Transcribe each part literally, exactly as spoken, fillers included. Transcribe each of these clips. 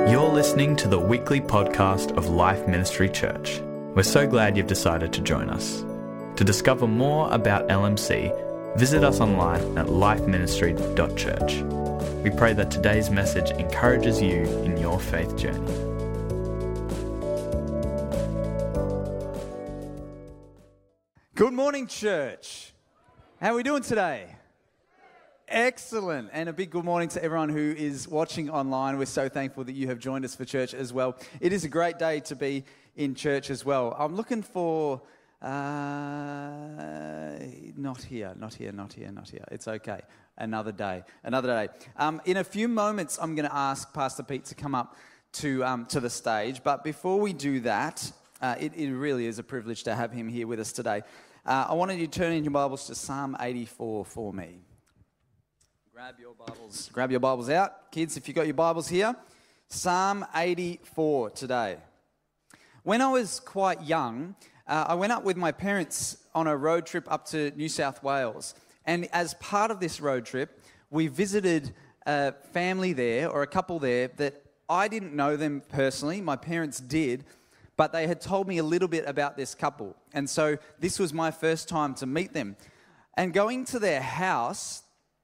You're listening to the weekly podcast of Life Ministry Church. We're so glad you've decided to join us. To discover more about L M C, visit us online at life ministry dot church. We pray that today's message encourages you in your faith journey. Good morning, church. How are we doing today? Excellent. And a big good morning to everyone who is watching online. We're so thankful that you have joined us for church as well. It is a great day to be in church as well. I'm looking for... Uh, not here, not here, not here, not here. It's okay. Another day, another day. Um, in a few moments, I'm going to ask Pastor Pete to come up to um, to the stage. But before we do that, uh, it, it really is a privilege to have him here with us today. Uh, I wanted you to turn in your Bibles to Psalm eighty-four for me. Grab your Bibles. Grab your Bibles out. Kids, if you've got your Bibles here, Psalm eighty-four today. When I was quite young, uh, I went up with my parents on a road trip up to New South Wales. And as part of this road trip, we visited a family there, or a couple there, that I didn't know them personally. My parents did, but they had told me a little bit about this couple. And so this was my first time to meet them. And going to their house,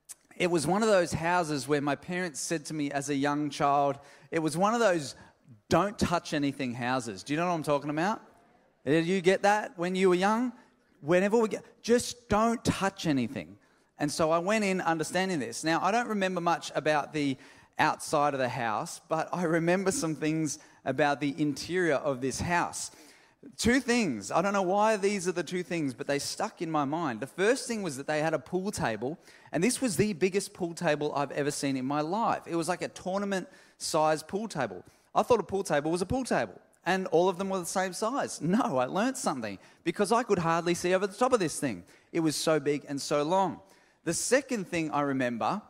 it was one of those houses where my parents said to me as a young child, it was one of those don't touch anything houses. Do you know what I'm talking about? Did you get that when you were young? Whenever we get, just don't touch anything. And so I went in understanding this. Now, I don't remember much about the outside of the house, but I remember some things about the interior of this house. Two things. I don't know why these are the two things, but they stuck in my mind. The first thing was that they had a pool table, and this was the biggest pool table I've ever seen in my life. It was like a tournament-sized pool table. I thought a pool table was a pool table, and all of them were the same size. No, I learnt something, because I could hardly see over the top of this thing. It was so big and so long. The second thing I remember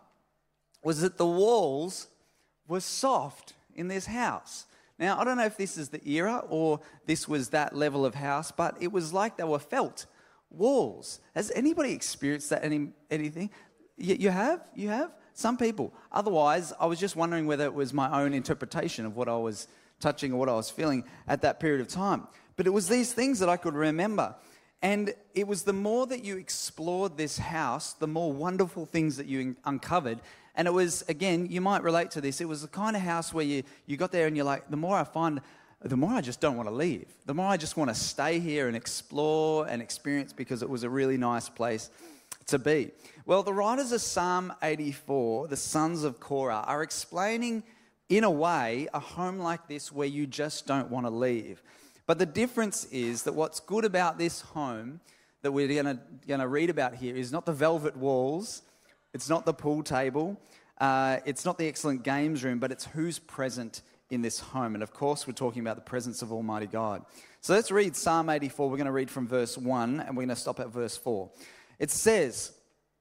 was that the walls were soft in this house. Now, I don't know if this is the era or this was that level of house, but it was like they were felt walls. Has anybody experienced that any anything? You, you have? You have? Some people. Otherwise, I was just wondering whether it was my own interpretation of what I was touching or what I was feeling at that period of time. But it was these things that I could remember. And it was the more that you explored this house, the more wonderful things that you uncovered. And it was, again, you might relate to this, it was the kind of house where you, you got there and you're like, the more I find, the more I just don't want to leave. The more I just want to stay here and explore and experience, because it was a really nice place to be. Well, the writers of Psalm eighty-four, the sons of Korah, are explaining, in a way, a home like this where you just don't want to leave. But the difference is that what's good about this home that we're going to going to read about here is not the velvet walls, it's not the pool table, uh, it's not the excellent games room, but it's who's present in this home. And of course, we're talking about the presence of Almighty God. So let's read Psalm eighty-four. We're going to read from verse one, and we're going to stop at verse four. It says,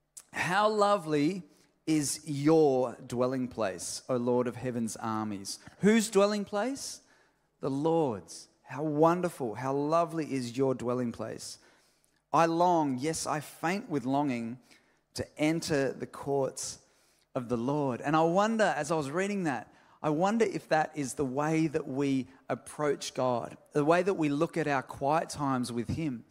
"How lovely is your dwelling place, O Lord of heaven's armies." Whose dwelling place? The Lord's. How wonderful, how lovely is your dwelling place. I long, yes, I faint with longing to enter the courts of the Lord. And I wonder, as I was reading that, I wonder if that is the way that we approach God, the way that we look at our quiet times with Him.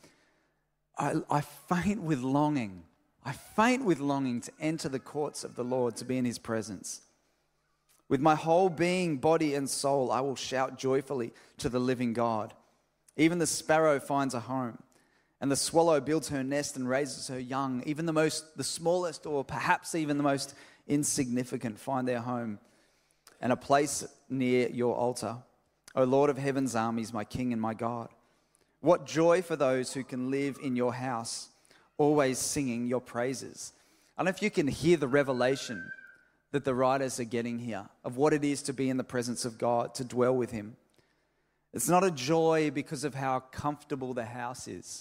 I, I faint with longing. I faint with longing to enter the courts of the Lord, to be in His presence. With my whole being, body and soul, I will shout joyfully to the living God. Even the sparrow finds a home, and the swallow builds her nest and raises her young. Even the most, the smallest, or perhaps even the most insignificant, find their home and a place near your altar. O Lord of heaven's armies, my King and my God. What joy for those who can live in your house, always singing your praises. I don't know if you can hear the revelation that the writers are getting here of what it is to be in the presence of God, to dwell with Him. It's not a joy because of how comfortable the house is,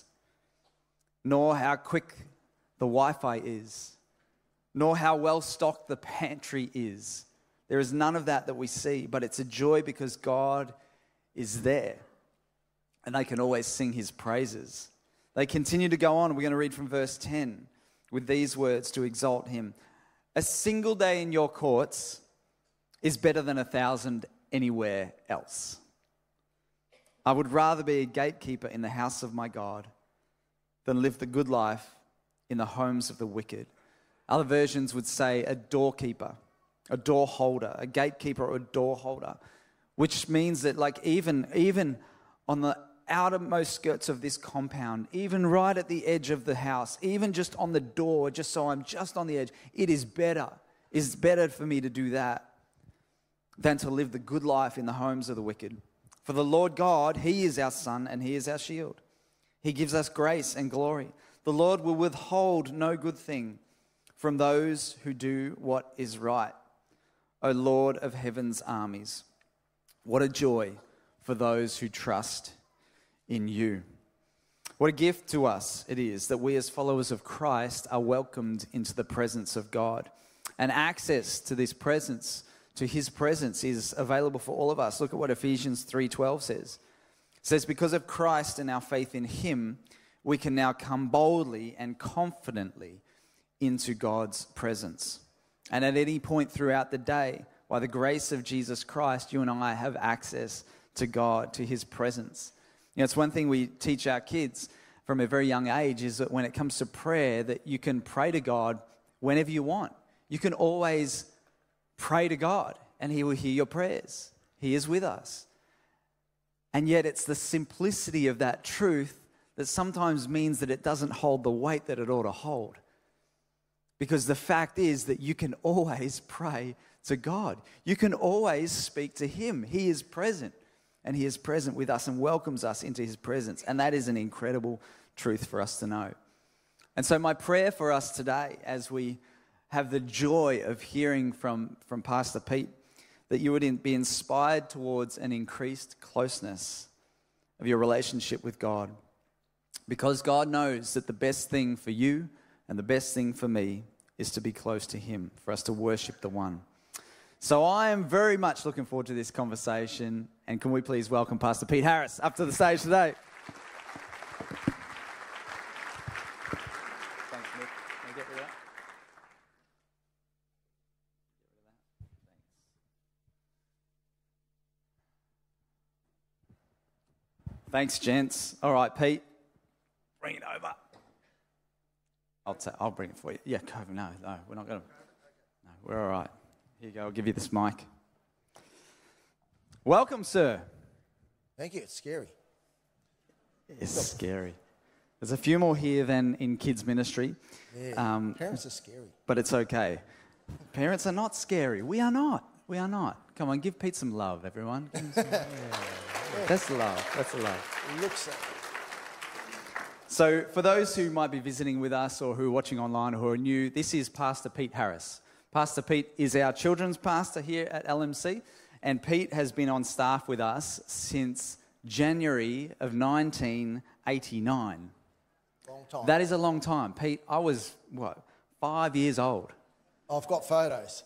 nor how quick the Wi-Fi is, nor how well stocked the pantry is. There is none of that that we see, but it's a joy because God is there, and they can always sing His praises. They continue to go on. We're going to read from verse ten with these words to exalt Him. A single day in your courts is better than a thousand anywhere else. I would rather be a gatekeeper in the house of my God than live the good life in the homes of the wicked. Other versions would say a doorkeeper, a door holder, a gatekeeper or a door holder, which means that like even, even on the outermost skirts of this compound, even right at the edge of the house, even just on the door, just so I'm just on the edge, it is better. It's better for me to do that than to live the good life in the homes of the wicked. For the Lord God, He is our sun and He is our shield. He gives us grace and glory. The Lord will withhold no good thing from those who do what is right. O Lord of heaven's armies, what a joy for those who trust in you. What a gift to us it is that we as followers of Christ are welcomed into the presence of God. And access to this presence, to His presence, is available for all of us. Look at what Ephesians three twelve says. It says, because of Christ and our faith in Him, we can now come boldly and confidently into God's presence. And at any point throughout the day, by the grace of Jesus Christ, you and I have access to God, to His presence. You know, it's one thing we teach our kids from a very young age is that when it comes to prayer, that you can pray to God whenever you want. You can always pray to God and He will hear your prayers. He is with us. And yet it's the simplicity of that truth that sometimes means that it doesn't hold the weight that it ought to hold. Because the fact is that you can always pray to God. You can always speak to Him. He is present, and He is present with us and welcomes us into His presence. And that is an incredible truth for us to know. And so my prayer for us today, as we have the joy of hearing from, from Pastor Pete, that you would be inspired towards an increased closeness of your relationship with God. Because God knows that the best thing for you and the best thing for me is to be close to Him, for us to worship the One. So I am very much looking forward to this conversation. And can we please welcome Pastor Pete Harris up to the stage today? Thanks, Nick. Can you get rid of that? Thanks, gents. All right, Pete, bring it over. I'll, t- I'll bring it for you. Yeah, no, no, we're not going to. No, we're all right. Here you go. I'll give you this mic. Welcome, sir. Thank you. It's scary. It's scary. There's a few more here than in kids' ministry. Yeah, um, parents are scary. But it's okay. Parents are not scary. We are not. We are not. Come on, give Pete some love, everyone. Give him some, yeah. Yeah. That's the love. That's the love. It looks like. So for those who might be visiting with us or who are watching online or who are new, this is Pastor Pete Harris. Pastor Pete is our children's pastor here at L M C, and Pete has been on staff with us since January of nineteen eighty-nine. Long time. That is a long time. Pete, I was, what, five years old. I've got photos.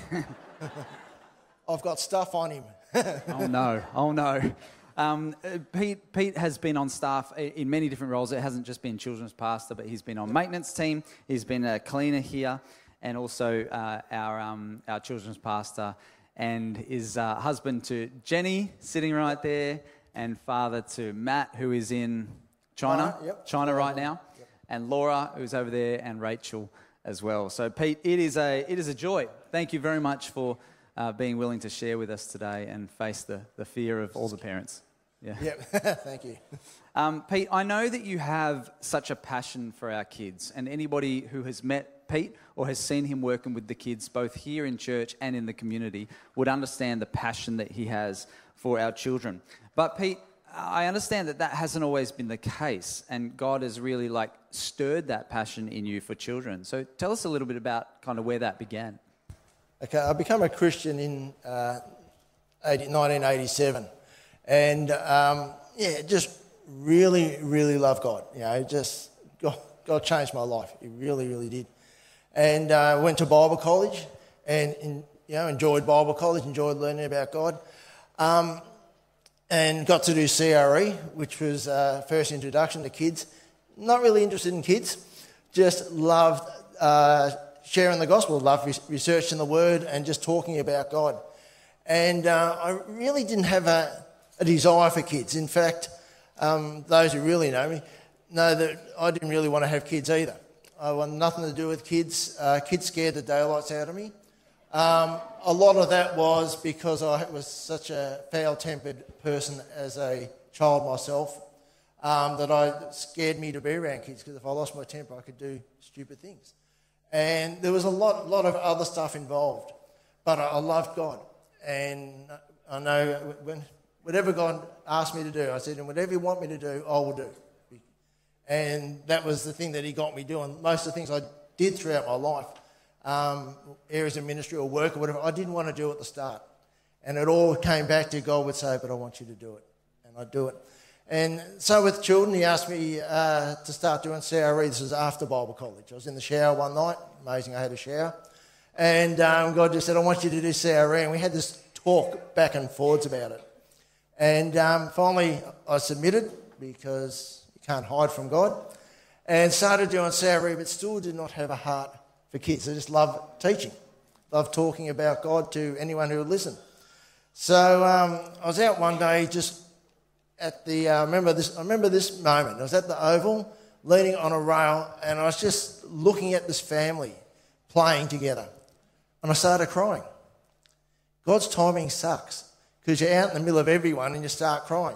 I've got stuff on him. Oh no, oh no. Um, Pete, Pete has been on staff in many different roles. It hasn't just been children's pastor, but he's been on maintenance team. He's been a cleaner here, and also uh, our um, our children's pastor, and is uh, husband to Jenny, sitting right there, and father to Matt, who is in China, China, yep. China right now, Yep. and Laura, who's over there, and Rachel as well. So Pete, it is a it is a joy. Thank you very much for uh, being willing to share with us today and face the, the fear of all the parents. Yeah. Yep. Thank you. Um, Pete, I know that you have such a passion for our kids, and anybody who has met Pete or has seen him working with the kids, both here in church and in the community, would understand the passion that he has for our children. But Pete, I understand that that hasn't always been the case, and God has really like stirred that passion in you for children. So tell us a little bit about kind of where that began. Okay, I became a Christian in uh, nineteen eighty-seven, and um, yeah, just really, really love God. You know, just God, God changed my life. He really, really did. And uh, went to Bible college, and in, you know, enjoyed Bible college, enjoyed learning about God. Um, And got to do C R E, which was uh, first introduction to kids. Not really interested in kids, just loved uh, sharing the gospel, loved re- researching the Word and just talking about God. And uh, I really didn't have a, a desire for kids. In fact, um, those who really know me know that I didn't really want to have kids either. I wanted nothing to do with kids. Uh, kids scared the daylights out of me. Um, a lot of that was because I was such a foul-tempered person as a child myself, um, that I scared me to be around kids, because if I lost my temper, I could do stupid things. And there was a lot, lot of other stuff involved. But I, I loved God. And I know when, whatever God asked me to do, I said, and whatever you want me to do, I will do. And that was the thing that he got me doing. Most of the things I did throughout my life, um, areas of ministry or work or whatever, I didn't want to do at the start. And it all came back to God would say, but I want you to do it. And I'd do it. And so with children, he asked me uh, to start doing C R E. This was after Bible college. I was in the shower one night. Amazing, I had a shower. And um, God just said, I want you to do C R E. And we had this talk back and forwards about it. And um, finally, I submitted, because you can't hide from God, and started doing C R E, but still did not have a heart for kids. I just love teaching, love talking about God to anyone who would listen. So um, I was out one day just at the, uh, remember this, I remember this moment. I was at the Oval, leaning on a rail, and I was just looking at this family playing together. And I started crying. God's timing sucks, because you're out in the middle of everyone and you start crying.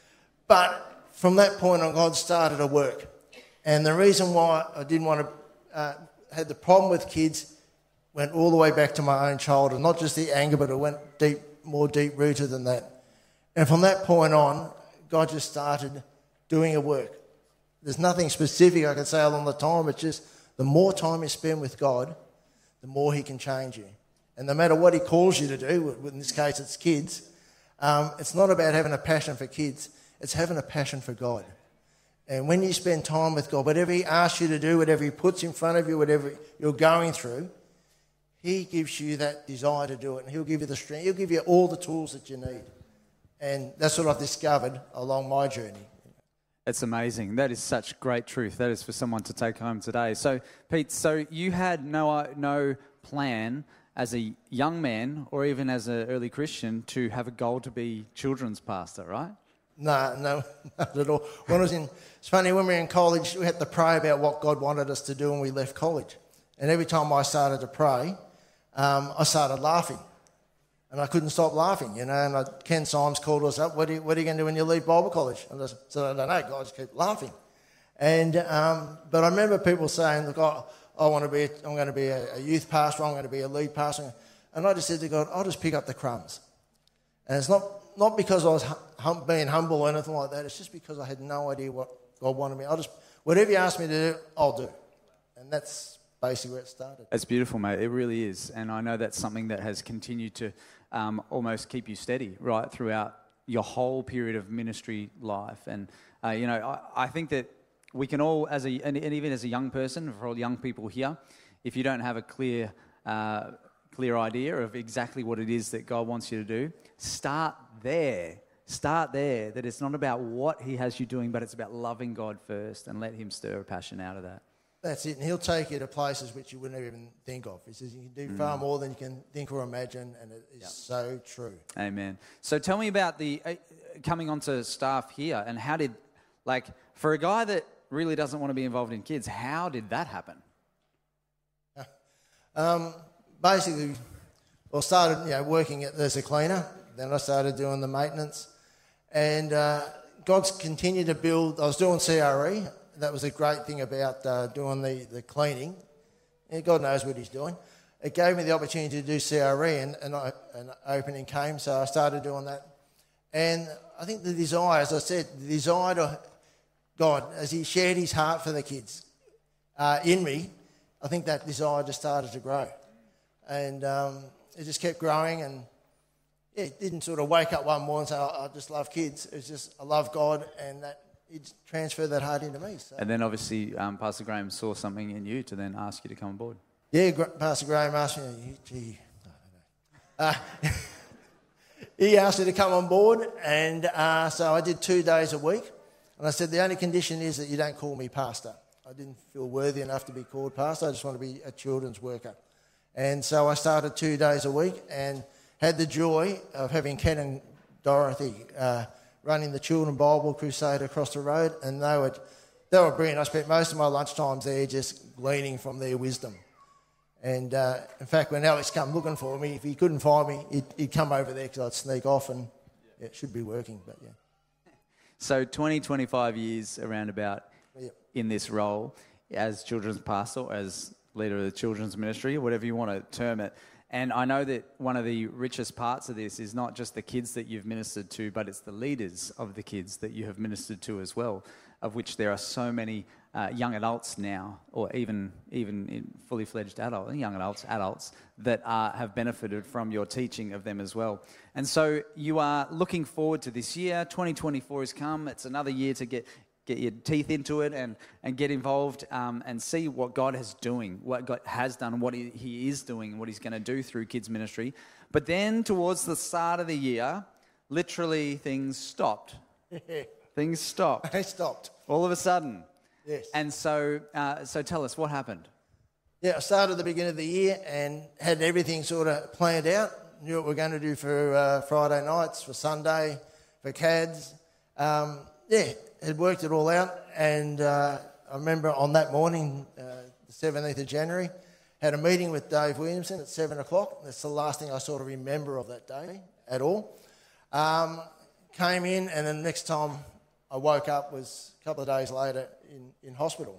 But from that point on, God started to work. And the reason why I didn't want to, uh, had the problem with kids went all the way back to my own childhood. Not just the anger, but it went deep, more deep-rooted than that. And from that point on, God just started doing a work. There's nothing specific I can say along the time. It's just the more time you spend with God, the more he can change you. And no matter what he calls you to do, in this case it's kids, um, it's not about having a passion for kids, it's having a passion for God. And when you spend time with God, whatever he asks you to do, whatever he puts in front of you, whatever you're going through, he gives you that desire to do it, and he'll give you the strength, he'll give you all the tools that you need. And that's what I've discovered along my journey. It's amazing. That is such great truth. That is for someone to take home today. So, Pete, so you had no no plan as a young man or even as an early Christian to have a goal to be children's pastor, right? No, no, not at all. When I was in, it's funny, when we were in college, we had to pray about what God wanted us to do when we left college. And every time I started to pray, um, I started laughing. And I couldn't stop laughing, you know. And I, Ken Symes called us up, what are, you, what are you going to do when you leave Bible college? And I said, I don't know, God, just keep laughing. And um, but I remember people saying, look, I, I want to be, I'm going to be a, a youth pastor, I'm going to be a lead pastor. And I just said to God, I'll just pick up the crumbs. And it's not, not because I was hum, being humble or anything like that, it's just because I had no idea what God wanted me. I'll just, whatever you ask me to do, I'll do. And that's basically where it started. It's beautiful, mate. It really is. And I know that's something that has continued to um, almost keep you steady right throughout your whole period of ministry life. And, uh, you know, I, I think that we can all, as a, and, and even as a young person, for all young people here, if you don't have a clear, uh, clear idea of exactly what it is that God wants you to do, start there. Start there, that it's not about what he has you doing, but it's about loving God first and let him stir a passion out of that. That's it, and he'll take you to places which you wouldn't even think of. He says you can do mm. far more than you can think or imagine, and it is yep. so true. Amen. So tell me about the uh, coming onto staff here, and how did, like, for a guy that really doesn't want to be involved in kids, how did that happen? Um, basically, well, started you know working as a cleaner. Then I started doing the maintenance, and uh, God's continued to build. I was doing C R E. That was a great thing about uh, doing the, the cleaning. Yeah, God knows what he's doing. It gave me the opportunity to do C R E, and, and I, an opening came, so I started doing that. And I think the desire, as I said, the desire to God, as he shared his heart for the kids uh, in me, I think that desire just started to grow. And um, it just kept growing, and yeah, it didn't sort of wake up one morning and say, oh, I just love kids. It's just, I love God, and that he transferred that heart into me. So. And then obviously um, Pastor Graham saw something in you to then ask you to come on board. Yeah, Pastor Graham asked me, gee, I don't know. Uh, he asked me to come on board, and uh, so I did two days a week. And I said, the only condition is that you don't call me pastor. I didn't feel worthy enough to be called pastor. I just want to be a children's worker. And so I started two days a week, and had the joy of having Ken and Dorothy uh, running the Children Bible Crusade across the road, and they were, they were brilliant. I spent most of my lunchtimes there just gleaning from their wisdom. And uh, in fact, when Alex came looking for me, if he couldn't find me, he'd, he'd come over there because I'd sneak off, and yeah, it should be working, but yeah. So twenty, twenty-five years around about Yep. in this role as children's pastor, as leader of the children's ministry, or whatever you want to term it. And I know that one of the richest parts of this is not just the kids that you've ministered to, but it's the leaders of the kids that you have ministered to as well, of which there are so many uh, young adults now, or even even in fully fledged adults, young adults, adults that are, have benefited from your teaching of them as well. And so you are looking forward to this year. twenty twenty-four has come. It's another year to get get your teeth into it and, and get involved um, and see what God is doing, what God has done, what he, he is doing, and what he's going to do through kids ministry. But then towards the start of the year, literally things stopped. Things stopped. They stopped. All of a sudden. Yes. And so, uh, so tell us, what happened? Yeah, I started at the beginning of the year and had everything sort of planned out. Knew what we were going to do for uh, Friday nights, for Sunday, for C A Ds. Um, yeah, had worked it all out. And uh, I remember on that morning, uh, the seventeenth of January, had a meeting with Dave Williamson at seven o'clock. That's the last thing I sort of remember of that day at all. Um, came in, and then the next time I woke up was a couple of days later in, in hospital.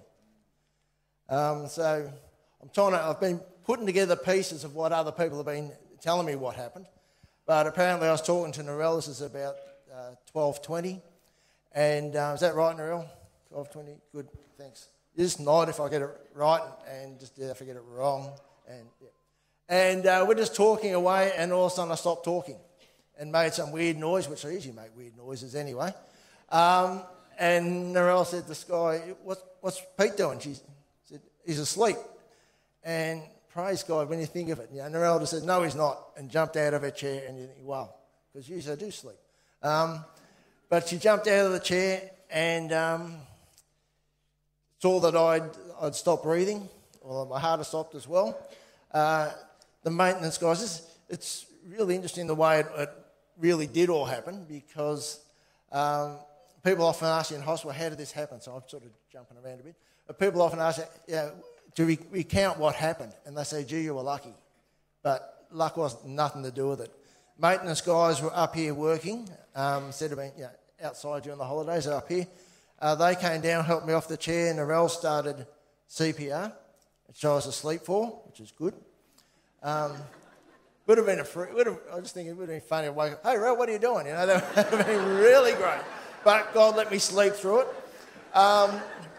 Um, so I'm trying to, I've been putting together pieces of what other people have been telling me what happened. But apparently I was talking to Narelle, this is about uh, twelve twenty. And uh, is that right, Narelle? twelve twenty? Good, thanks. You just nod if I get it right, and just yeah, if I get it wrong. And yeah. And uh, we're just talking away, and all of a sudden I stopped talking and made some weird noise, which I usually make weird noises anyway. Um, and Narelle said to Sky, what's, what's Pete doing? She said, he's asleep. And praise God, when you think of it, you know, Narelle just said, no, he's not, and jumped out of her chair, and you think, wow, because usually I do sleep. Um, but she jumped out of the chair and um, saw that I'd, I'd stopped breathing, or my heart had stopped as well. Uh, the maintenance guys, it's, it's really interesting the way it, it really did all happen, because um, people often ask you in hospital, how did this happen? So I'm sort of jumping around a bit. But people often ask, you know, to re- recount what happened, and they say, gee, you were lucky. But luck was nothing to do with it. Maintenance guys were up here working, um, instead of being you know, outside during the holidays, they're up here. Uh, they came down, helped me off the chair, and Narelle started C P R, which I was asleep for, which is good. Um, would have been a free, would have, I was just thinking it would have been funny to wake up, hey, Narelle, what are you doing? You know, that would have been really great. But God let me sleep through it. Um,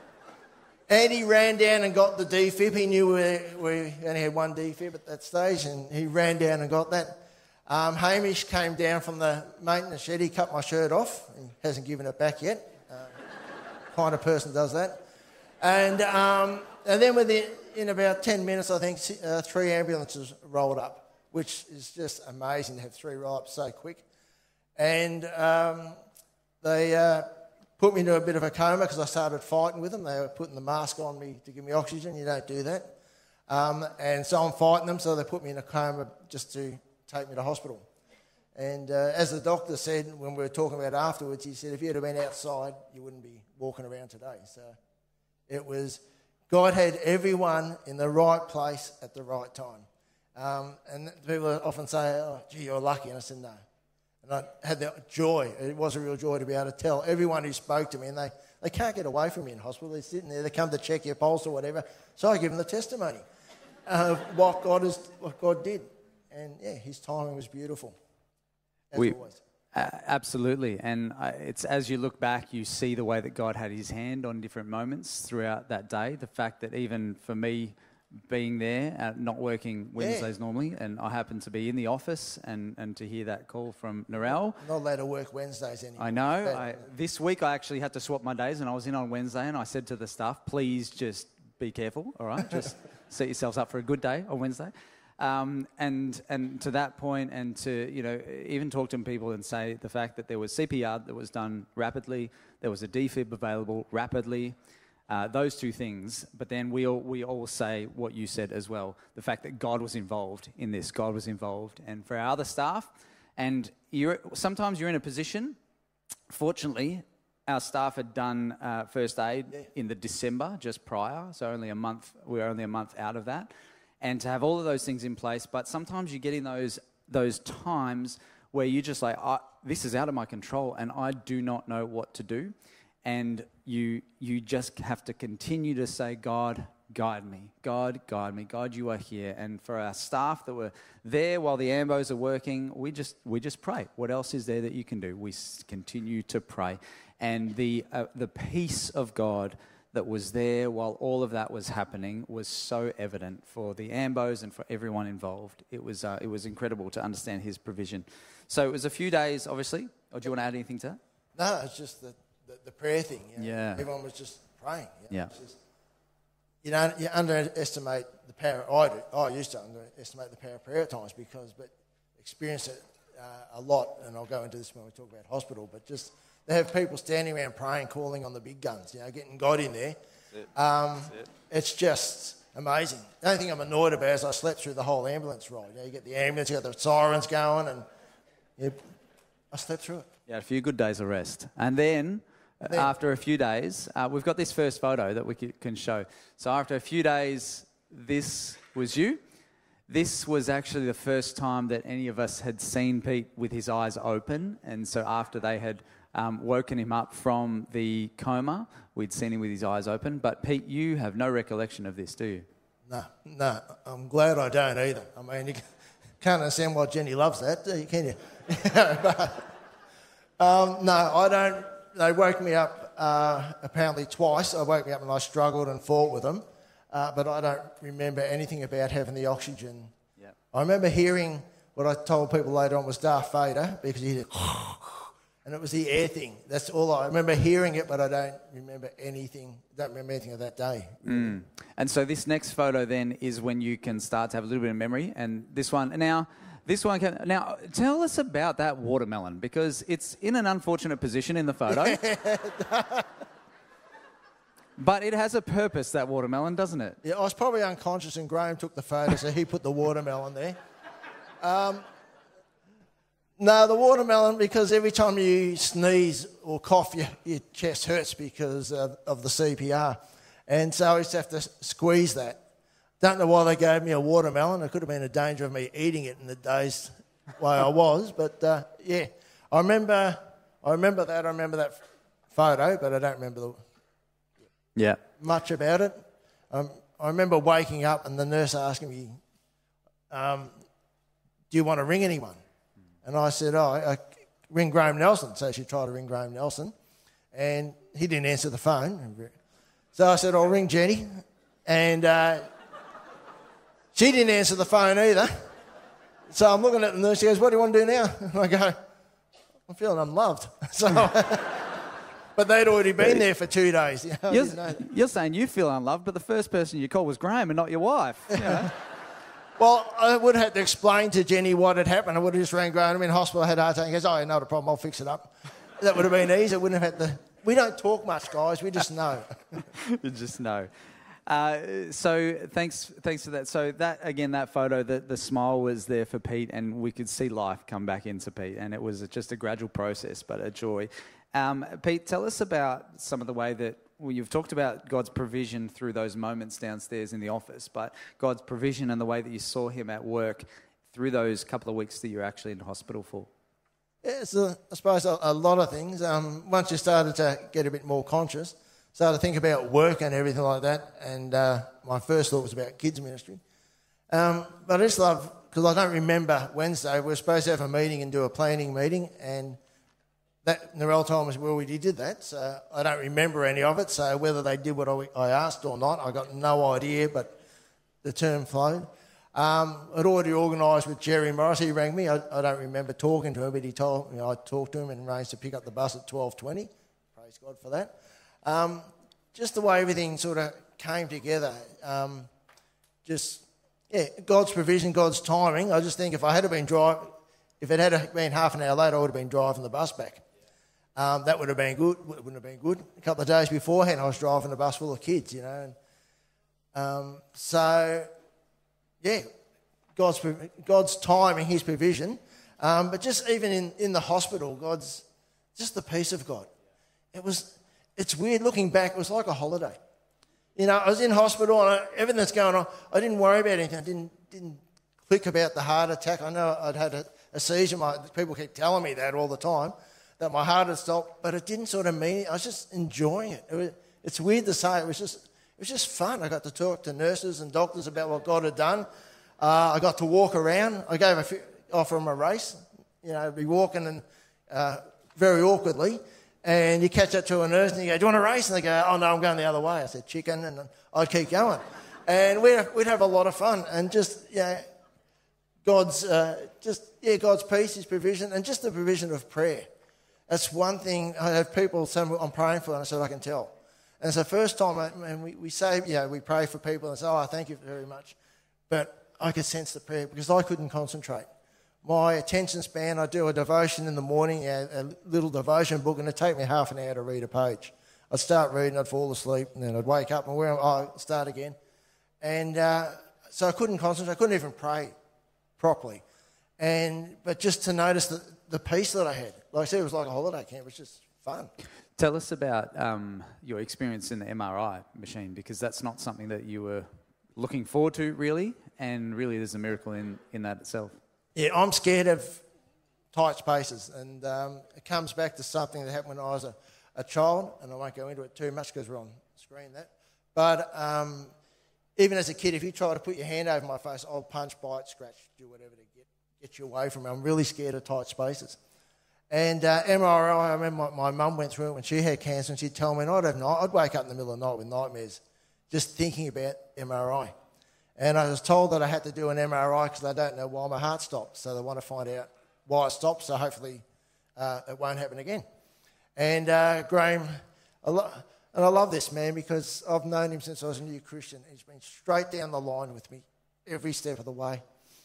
Andy ran down and got the defib. He knew we, we only had one defib at that stage, and he ran down and got that. Um, Hamish came down from the maintenance shed. He cut my shirt off. He hasn't given it back yet. Uh, kind of person does that. And um, and then within in about ten minutes, I think, uh, three ambulances rolled up, which is just amazing to have three roll up so quick. And um, they uh, put me into a bit of a coma because I started fighting with them. They were putting the mask on me to give me oxygen. You don't do that. Um, and so I'm fighting them, so they put me in a coma just to take me to hospital. And uh, as the doctor said when we were talking about it afterwards, he said, if you had been outside, you wouldn't be walking around today. So it was, God had everyone in the right place at the right time. Um, and people often say, oh, gee, you're lucky. And I said, no. And I had the joy. It was a real joy to be able to tell everyone who spoke to me, and they, they can't get away from me in hospital. They're sitting there, they come to check your pulse or whatever. So I give them the testimony of what God, is, what God did. And yeah, his timing was beautiful, as we, always. Uh, absolutely. And uh, it's as you look back, you see the way that God had his hand on different moments throughout that day. The fact that even for me, being there, uh, not working Wednesdays yeah. normally, and I happened to be in the office and, and to hear that call from Narelle. Not allowed to work Wednesdays anymore. I know. I, this week I actually had to swap my days, and I was in on Wednesday, and I said to the staff, please just be careful, all right? Just set yourselves up for a good day on Wednesday. Um, and and to that point, and to, you know, even talk to people and say the fact that there was C P R that was done rapidly, there was a defib available rapidly, Uh, those two things, but then we all, we all say what you said as well, the fact that God was involved in this, God was involved. And for our other staff, and you're, sometimes you're in a position, fortunately, our staff had done uh, first aid yeah. in the December, just prior, so only a month, we were only a month out of that, and to have all of those things in place, but sometimes you get in those, those times where you're just like, I, this is out of my control and I do not know what to do. And you you just have to continue to say, God, guide me. God, guide me. God, you are here. And for our staff that were there while the ambos are working, we just we just pray. What else is there that you can do? We continue to pray. And the uh, the peace of God that was there while all of that was happening was so evident for the ambos and for everyone involved. It was uh, it was incredible to understand his provision. So it was a few days, obviously. Or do you want to add anything to that? No, it's just that. The, the prayer thing, you know? Yeah. Everyone was just praying. You know? Yeah. It's just, you know, you underestimate the power. I do. I used to underestimate the power of prayer at times because, but experience it uh, a lot. And I'll go into this when we talk about hospital. But just they have people standing around praying, calling on the big guns. You know, getting God in there. That's it. Um, That's it. It's just amazing. The only thing I'm annoyed about is I slept through the whole ambulance ride. You know, you get the ambulance, you got the sirens going, and you, I slept through it. Yeah, a few good days of rest, and then. Then, after a few days, uh, we've got this first photo that we can show. So after a few days, this was you. This was actually the first time that any of us had seen Pete with his eyes open. And so after they had um, woken him up from the coma, we'd seen him with his eyes open. But Pete, you have no recollection of this, do you? No, no. I'm glad I don't either. I mean, you can't understand why Jenny loves that, do you, can you? but, um, no, I don't... They woke me up uh, apparently twice. I woke me up and I struggled and fought with them, uh, but I don't remember anything about having the oxygen. Yep. I remember hearing what I told people later on was Darth Vader because he did, and it was the air thing. That's all I, I remember hearing it, but I don't remember anything. Don't remember anything of that day. Mm. And so this next photo then is when you can start to have a little bit of memory. And this one now. This one can, now, tell us about that watermelon because it's in an unfortunate position in the photo. But it has a purpose, that watermelon, doesn't it? Yeah, I was probably unconscious and Graham took the photo, so he put the watermelon there. Um, no, the watermelon, because every time you sneeze or cough, your, your chest hurts because of, of the C P R. And so I used to have to squeeze that. Don't know why they gave me a watermelon. It could have been a danger of me eating it in the days way I was. But, uh, yeah, I remember I remember that. I remember that photo, but I don't remember the, yeah. much about it. Um, I remember waking up and the nurse asking me, um, do you want to ring anyone? And I said, oh, I, I ring Graham Nelson. So she tried to ring Graham Nelson, and he didn't answer the phone. So I said, I'll ring Jenny. And... Uh, She didn't answer the phone either. So I'm looking at the nurse. She goes, what do you want to do now? And I go, I'm feeling unloved. So, but they'd already been there for two days. You know, you're, you're saying you feel unloved, but the first person you called was Graham and not your wife. You know? Well, I would have had to explain to Jenny what had happened. I would have just rang Graham. I'm in hospital, I had a heart attack. He goes, oh, not a problem, I'll fix it up. That would have been easy. I wouldn't have had to... We don't talk much, guys. We just know. You just know. Uh, so thanks, thanks for that. So that again, that photo, the, the smile was there for Pete, and we could see life come back into Pete, and it was just a gradual process, but a joy. Um, Pete, tell us about some of the way that well, you've talked about God's provision through those moments downstairs in the office, but God's provision and the way that you saw Him at work through those couple of weeks that you're actually in hospital for. Yeah, so I suppose a, a lot of things. Um, once you started to get a bit more conscious. Started to think about work and everything like that, and uh, my first thought was about kids ministry. Um, but I just love, because I don't remember Wednesday, we were supposed to have a meeting and do a planning meeting, and that Narelle told me, well, we did that, so I don't remember any of it, so whether they did what I, I asked or not, I got no idea, but the term flowed. Um, I'd already organised with Jerry Morris, he rang me, I, I don't remember talking to him, but he told me, you know, I talked to him and arranged to pick up the bus at twelve twenty, praise God for that. Um, just the way everything sort of came together, um, just, yeah, God's provision, God's timing. I just think if I had been driving, if it had been half an hour later, I would have been driving the bus back. Um, that would have been good. Wouldn't have been good. A couple of days beforehand, I was driving a bus full of kids, you know. And, um, so, yeah, God's God's timing, His provision. Um, but just even in, in the hospital, God's just the peace of God. It was. It's weird looking back. It was like a holiday. You know, I was in hospital and I, everything that's going on, I didn't worry about anything. I didn't didn't click about the heart attack. I know I'd had a, a seizure. My, people keep telling me that all the time, that my heart had stopped, but it didn't sort of mean it. I was just enjoying it. It was, it's weird to say. It was just it was just fun. I got to talk to nurses and doctors about what God had done. Uh, I got to walk around. I gave a few, offer them a race. You know, be walking and uh, very awkwardly. And you catch up to a nurse and you go, do you want a race? And they go, oh, no, I'm going the other way. I said, chicken, and I'd keep going. And we'd have, we'd have a lot of fun. And just, yeah, God's, uh, just, yeah, God's peace, His provision, and just the provision of prayer. That's one thing. I have people say, I'm praying for, and I said, I can tell. And it's the first time, and we, we say, you know, we pray for people and say, oh, thank you very much. But I could sense the prayer because I couldn't concentrate. My attention span, I do a devotion in the morning, a, a little devotion book, and it'd take me half an hour to read a page. I'd start reading, I'd fall asleep, and then I'd wake up and where oh, I'd start again. And uh, so I couldn't concentrate, I couldn't even pray properly. And But just to notice the, the peace that I had, like I said, it was like a holiday camp, it was just fun. Tell us about um, your experience in the M R I machine, because that's not something that you were looking forward to, really, and really there's a miracle in, in that itself. Yeah, I'm scared of tight spaces, and um, it comes back to something that happened when I was a, a child, and I won't go into it too much because we're on screen that. But um, even as a kid, if you try to put your hand over my face, I'll punch, bite, scratch, do whatever to get, get you away from me. I'm really scared of tight spaces. And uh, M R I, I remember my, my mum went through it when she had cancer, and she'd tell me, and I'd, have night, I'd wake up in the middle of the night with nightmares just thinking about M R I. And I was told that I had to do an M R I because they don't know why my heart stopped. So they want to find out why it stopped, so hopefully uh, it won't happen again. And uh, Graham, I lo- and I love this man because I've known him since I was a new Christian. He's been straight down the line with me every step of the way.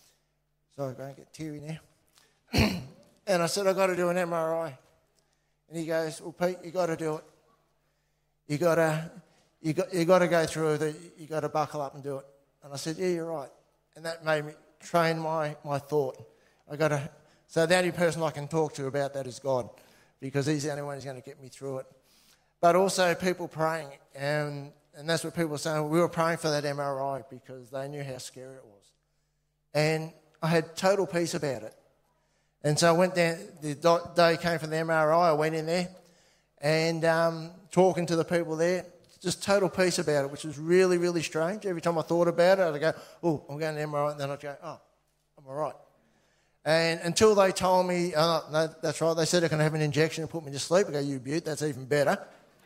So I'm going to get teary now. And I said, I've got to do an M R I. And he goes, well, Pete, you've got to do it. You've got to, you got, you got to go through the, you've got to buckle up and do it. And I said, yeah, you're right. And that made me train my, my thought. I got to, so the only person I can talk to about that is God, because He's the only one who's going to get me through it. But also people praying, and, and that's what people were saying. We were praying for that M R I because they knew how scary it was. And I had total peace about it. And so I went down, the day came for the M R I, I went in there and um, talking to the people there, just total peace about it, which was really, really strange. Every time I thought about it, I'd go, oh, I'm going to M R I, and then I'd go, oh, I'm all right. And until they told me, oh, no, that's right, they said I can have an injection and put me to sleep. I go, you beaut, that's even better.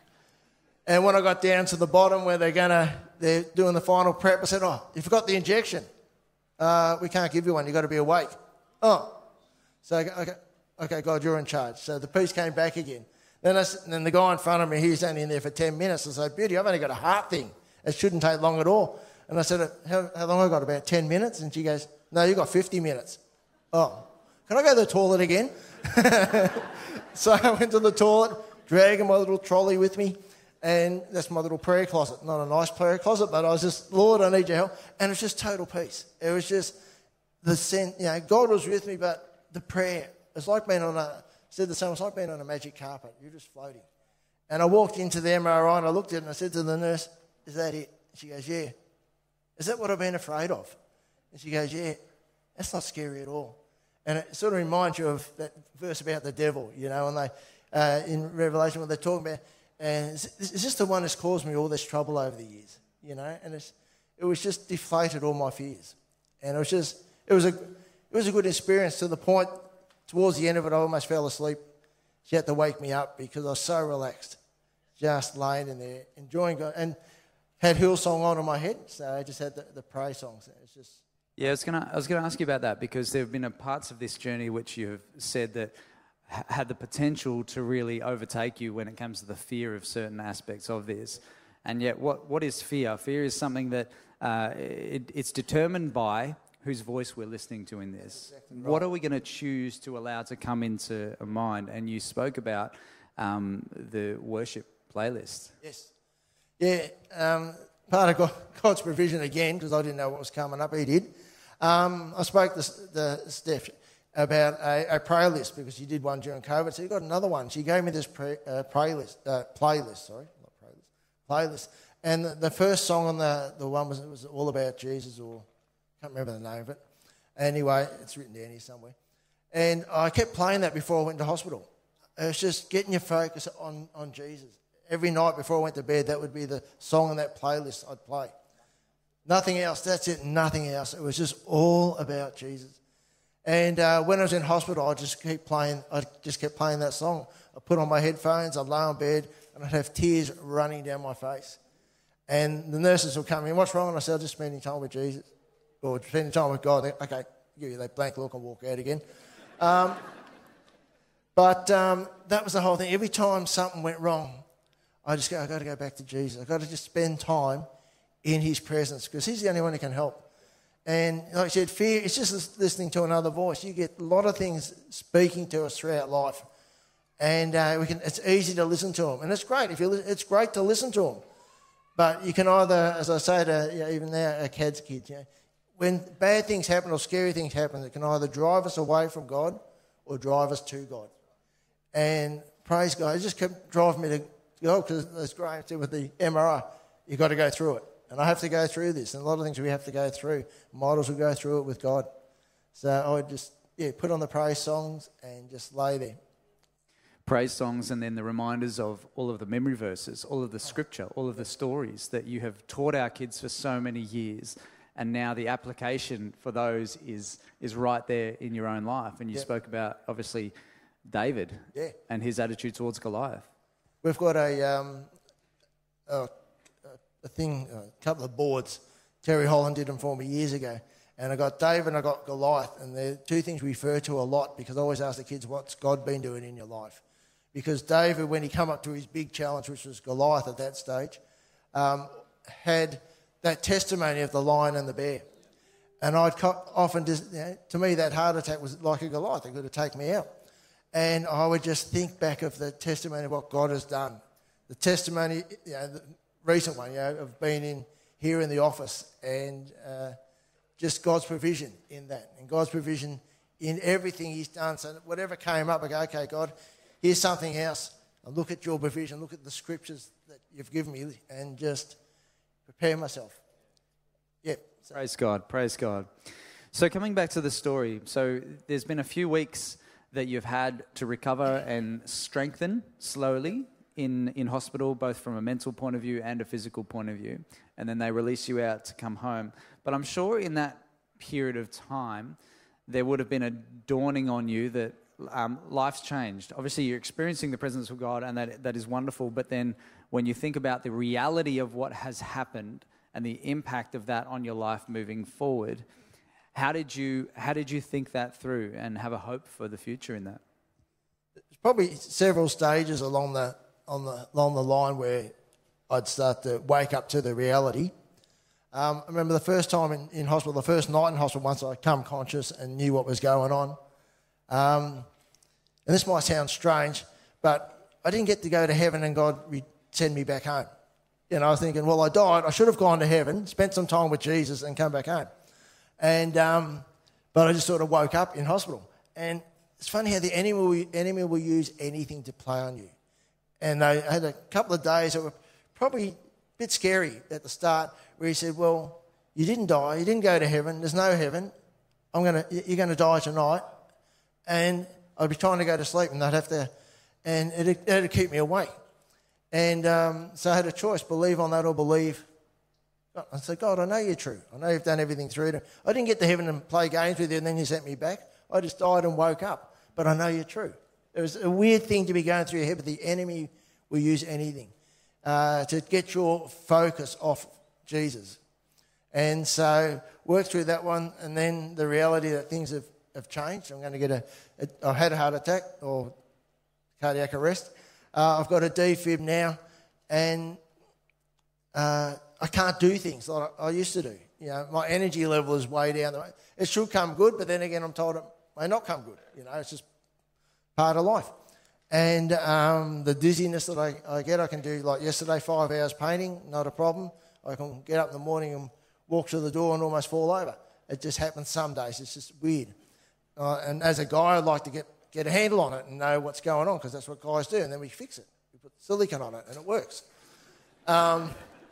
And when I got down to the bottom where they're going to, they're doing the final prep, I said, oh, you forgot the injection. Uh, we can't give you one, you've got to be awake. Oh, so I go, okay, okay, God, you're in charge. So the peace came back again. Then, I, then the guy in front of me, he was only in there for ten minutes. I said, Beauty, I've only got a heart thing. It shouldn't take long at all. And I said, how, how long have I got? About ten minutes? And she goes, no, you've got fifty minutes. Oh, can I go to the toilet again? So I went to the toilet, dragging my little trolley with me, and that's my little prayer closet. Not a nice prayer closet, but I was just, Lord, I need your help. And it was just total peace. It was just the sense, you know, God was with me, but the prayer, it's like being on a, said the same, it's like being on a magic carpet. You're just floating. And I walked into the M R I and I looked at it and I said to the nurse, is that it? She goes, yeah. Is that what I've been afraid of? And she goes, yeah. That's not scary at all. And it sort of reminds you of that verse about the devil, you know, and they, uh, in Revelation, when they're talking about, and is, is this the one that's caused me all this trouble over the years, you know? And it's, it was just deflated all my fears. And it was just, it was a, it was a good experience to the point, towards the end of it, I almost fell asleep. She had to wake me up because I was so relaxed, just laying in there, enjoying God, and had Hillsong on in my head, so I just had the, the praise songs. It's just... Yeah, I was gonna, I was gonna ask you about that because there have been a parts of this journey which you have said that ha- had the potential to really overtake you when it comes to the fear of certain aspects of this. And yet, what, what is fear? Fear is something that uh, it, it's determined by whose voice we're listening to in this. Exactly right. What are we going to choose to allow to come into a mind? And you spoke about um, the worship playlist. Yes. Yeah, um, part of God, God's provision again, because I didn't know what was coming up, he did. Um, I spoke to the Steph about a, a prayer list because she did one during COVID, so you got another one. She gave me this pre, uh, playlist, uh, playlist, sorry, not playlist, playlist. And the, the first song on the, the one was, it was all about Jesus, or I can't remember the name of it. Anyway, it's written down here somewhere. And I kept playing that before I went to hospital. It was just getting your focus on, on Jesus. Every night before I went to bed, that would be the song on that playlist I'd play. Nothing else, that's it, nothing else. It was just all about Jesus. And uh, when I was in hospital, I just keep playing. I just kept playing that song. I put on my headphones, I'd lay on bed, and I'd have tears running down my face. And the nurses would come in, what's wrong? And I said, I'm just spending time with Jesus, or spending time with God. Okay, give you that blank look and walk out again. Um, but um, that was the whole thing. Every time something went wrong, I just go, I've got to go back to Jesus. I've got to just spend time in his presence because he's the only one who can help. And like I said, fear, it's just listening to another voice. You get a lot of things speaking to us throughout life. And uh, we can, it's easy to listen to them. And it's great. If you, it's great to listen to them. But you can either, as I say to you know, even now, our kids, kids, you know, when bad things happen or scary things happen, it can either drive us away from God or drive us to God. And praise God, it just kept driving me to God because it's great with the M R I. You've got to go through it. And I have to go through this. And a lot of things we have to go through. Models will go through it with God. So I would just, yeah, put on the praise songs and just lay there. Praise songs and then the reminders of all of the memory verses, all of the scripture, all of the stories that you have taught our kids for so many years. And now the application for those is is right there in your own life. And you yep. spoke about, obviously, David yeah. and his attitude towards Goliath. We've got a... Um, a a thing, a couple of boards. Terry Holland did them for me years ago. And I got David and I got Goliath. And they're two things we refer to a lot because I always ask the kids, what's God been doing in your life? Because David, when he came up to his big challenge, which was Goliath at that stage, um, had that testimony of the lion and the bear. And I'd co- often, just, you know, to me, that heart attack was like a Goliath. It could have taken me out. And I would just think back of the testimony of what God has done. The testimony, you know, the, recent one, you know, of being in here in the office and uh, just God's provision in that and God's provision in everything he's done. So whatever came up, I go, okay, God, here's something else. I look at your provision, look at the scriptures that you've given me and just prepare myself. Yep. So. Praise God, praise God. So coming back to the story, so there's been a few weeks that you've had to recover and strengthen slowly in, in hospital, both from a mental point of view and a physical point of view. And then they release you out to come home. But I'm sure in that period of time, there would have been a dawning on you that um, life's changed. Obviously, you're experiencing the presence of God, and that that is wonderful. But then when you think about the reality of what has happened and the impact of that on your life moving forward, how did you how did you think that through and have a hope for the future in that? There's probably several stages along the on the along the line where I'd start to wake up to the reality. Um, I remember the first time in, in hospital, the first night in hospital, once I come conscious and knew what was going on. Um, and this might sound strange, but I didn't get to go to heaven and God would send me back home. You know, I was thinking, well, I died. I should have gone to heaven, spent some time with Jesus and come back home. And um, but I just sort of woke up in hospital. And it's funny how the enemy will, enemy will use anything to play on you. And I had a couple of days that were probably a bit scary at the start, where he said, well, you didn't die, you didn't go to heaven, there's no heaven, I'm gonna, you're going to die tonight. And I'd be trying to go to sleep and they'd have to, and it'd, it'd keep me awake. And um, so I had a choice, believe on that or believe. I said, God, I know you're true. I know you've done everything through it. I didn't get to heaven and play games with you and then you sent me back. I just died and woke up. But I know you're true. It was a weird thing to be going through your head, but the enemy will use anything uh, to get your focus off Jesus. And so worked through that one, and then the reality that things have, have changed. I'm going to get a, a... I've had a heart attack or cardiac arrest. Uh, I've got a defib now, and uh, I can't do things like I used to do. You know, my energy level is way down the way. It should come good, but then again, I'm told it may not come good. You know, it's just part of life. And um, the dizziness that I, I get, I can do, like yesterday, five hours painting, not a problem. I can get up in the morning and walk to the door and almost fall over. It just happens some days. It's just weird. Uh, and as a guy, I'd like to get, get a handle on it and know what's going on, because that's what guys do, and then we fix it. We put silicone on it and it works. Um,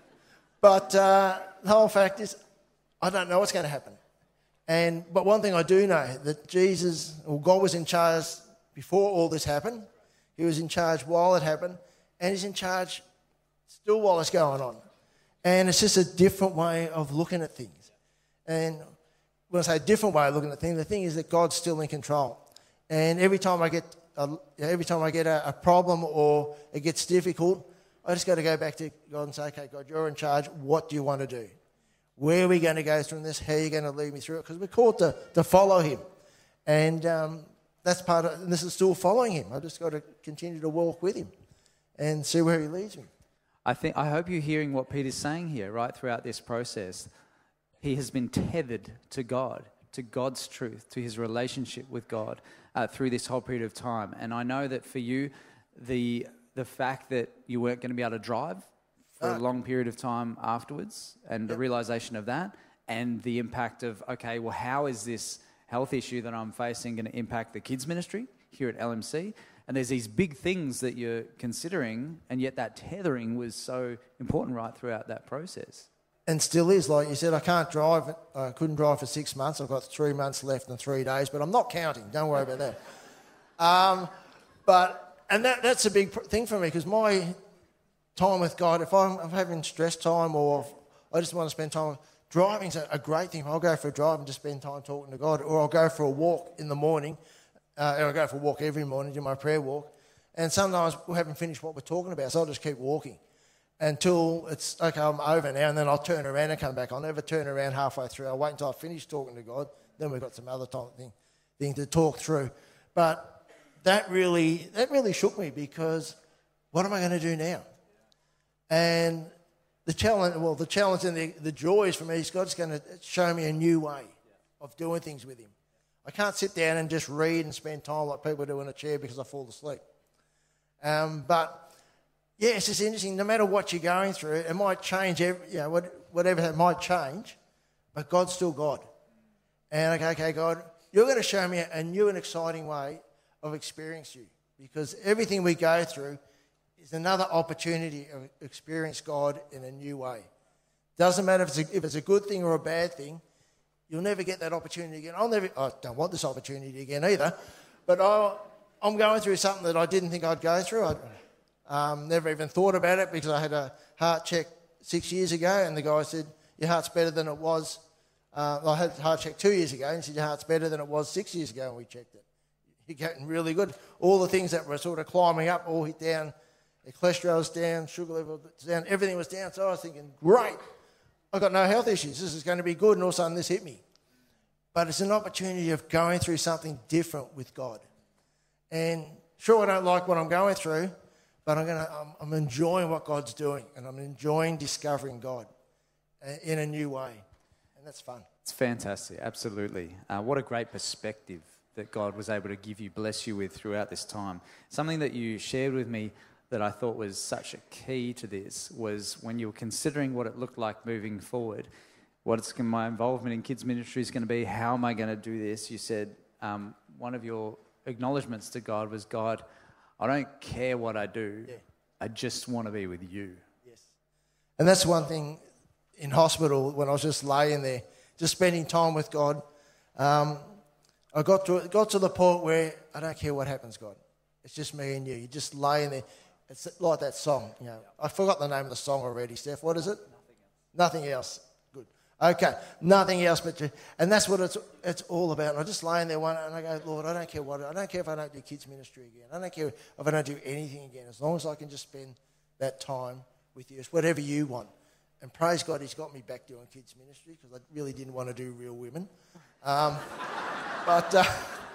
but uh, the whole fact is, I don't know what's going to happen. And But one thing I do know, that Jesus, or God was in charge before all this happened. He was in charge while it happened, and he's in charge still while it's going on. And it's just a different way of looking at things. And when I say a different way of looking at things, the thing is that God's still in control. And every time I get a, every time I get a, a problem or it gets difficult, I just got to go back to God and say, okay, God, you're in charge. What do you want to do? Where are we going to go through this? How are you going to lead me through it? Because we're called to, to follow him. And um, that's part of, and this is still following him. I've just got to continue to walk with him and see where he leads me. I think I hope you're hearing what Peter's saying here, right, throughout this process. He has been tethered to God, to God's truth, to his relationship with God uh, through this whole period of time. And I know that for you, the the fact that you weren't going to be able to drive for uh, a long period of time afterwards, and yep. the realization of that, and the impact of, okay, well, how is this health issue that I'm facing going to impact the kids ministry here at L M C? And there's these big things that you're considering, and yet that tethering was so important right throughout that process. And still is. Like you said, I can't drive. I couldn't drive for six months. I've got three months left and three days, but I'm not counting. Don't worry about that. Um, but, and that, that's a big thing for me, because my time with God, if I'm, I'm having stress time, or if I just want to spend time, driving's a, a great thing. I'll go for a drive and just spend time talking to God, or I'll go for a walk in the morning. Uh, I go for a walk every morning, do my prayer walk. And sometimes we haven't finished what we're talking about, so I'll just keep walking until it's, okay, I'm over now, and then I'll turn around and come back. I'll never turn around halfway through. I'll wait until I finish talking to God. Then we've got some other time thing, thing to talk through. But that really, that really shook me, because what am I going to do now? And the challenge, well, the challenge and the, the joy is for me is God's going to show me a new way of doing things with him. I can't sit down and just read and spend time like people do in a chair because I fall asleep. Um, but, yeah, it's just interesting. No matter what you're going through, it might change, every, you know, what, whatever that might change, but God's still God. And, okay, okay, God, you're going to show me a new and exciting way of experiencing you, because everything we go through is another opportunity to experience God in a new way. Doesn't matter if it's a, if it's a good thing or a bad thing. You'll never get that opportunity again. I'll never. I don't want this opportunity again either. But I'll, I'm going through something that I didn't think I'd go through. I um, never even thought about it, because I had a heart check six years ago, and the guy said, your heart's better than it was. Uh, I had a heart check two years ago, and he said, your heart's better than it was six years ago, and we checked it. You're getting really good. All the things that were sort of climbing up all hit down. The cholesterol's down, sugar level was down, everything was down. So I was thinking, great. I've got no health issues. This is going to be good. And all of a sudden this hit me. But it's an opportunity of going through something different with God. And sure, I don't like what I'm going through, but I'm, gonna, I'm, I'm enjoying what God's doing, and I'm enjoying discovering God in a new way. And that's fun. It's fantastic. Absolutely. Uh, what a great perspective that God was able to give you, bless you with throughout this time. Something that you shared with me that I thought was such a key to this was when you were considering what it looked like moving forward, what's my involvement in kids ministry is going to be, how am I going to do this? You said um, one of your acknowledgements to God was, God, I don't care what I do, yeah. I just want to be with you. Yes. And that's one thing in hospital, when I was just laying there, just spending time with God, um, I got to, got to the point where I don't care what happens, God. It's just me and you. You're just laying there. It's like that song, you know. I forgot the name of the song already, Steph. What is it? Nothing else. Nothing else. Good. Okay. Nothing else but you. And that's what it's it's all about. And I'm just laying there one, and I go, Lord, I don't care what. I don't care if I don't do kids ministry again. I don't care if I don't do anything again. As long as I can just spend that time with you. It's whatever you want. And praise God, he's got me back doing kids ministry, because I really didn't want to do real women. Um, but... Uh,